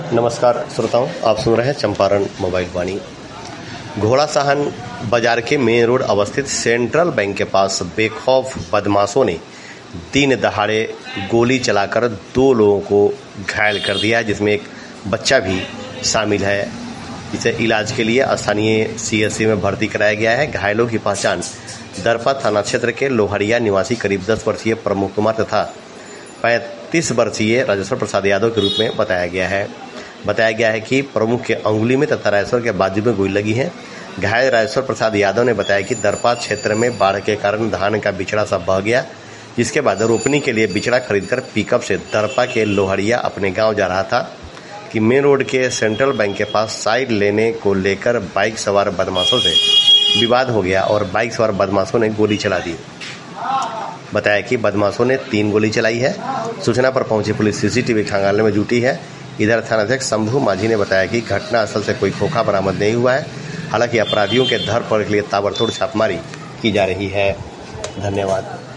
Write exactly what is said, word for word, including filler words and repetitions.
नमस्कार श्रोताओं, आप सुन रहे हैं चंपारण मोबाइल वाणी। घोड़ासहन बाजार के मेन रोड अवस्थित सेंट्रल बैंक के पास बेखौफ बदमाशों ने दिन दहाड़े गोली चलाकर दो लोगों को घायल कर दिया, जिसमें एक बच्चा भी शामिल है। इसे इलाज के लिए स्थानीय सीएचसी में भर्ती कराया गया है। घायलों की पहचान दरपा थाना क्षेत्र के लोहड़िया निवासी करीब दस वर्षीय प्रमोद कुमार तथा पैंतीस वर्षीय राजेश्वर प्रसाद यादव के रूप में बताया गया है। बताया गया है कि प्रमुख के अंगुली में तथा राजेश्वर के बाजू में गोली लगी है। घायल राजेश्वर प्रसाद यादव ने बताया कि दरपा क्षेत्र में बाढ़ के कारण धान का बिचड़ा सब बह गया, जिसके बाद रोपनी के लिए बिचड़ा खरीदकर पिकअप से दरपा के लोहड़िया अपने गांव जा रहा था कि मेन रोड के सेंट्रल बैंक के पास साइड लेने को लेकर बाइक सवार बदमाशों से विवाद हो गया और बाइक सवार बदमाशों ने गोली चला दी। बताया कि बदमाशों ने तीन गोली चलाई है। सूचना पर पहुंची पुलिस सीसीटीवी खंगालने में जुटी है। इधर थानाध्यक्ष शंभू माझी ने बताया कि घटनास्थल से कोई खोखा बरामद नहीं हुआ है। हालांकि अपराधियों के धर पकड़ के लिए ताबड़तोड़ छापेमारी की जा रही है। धन्यवाद।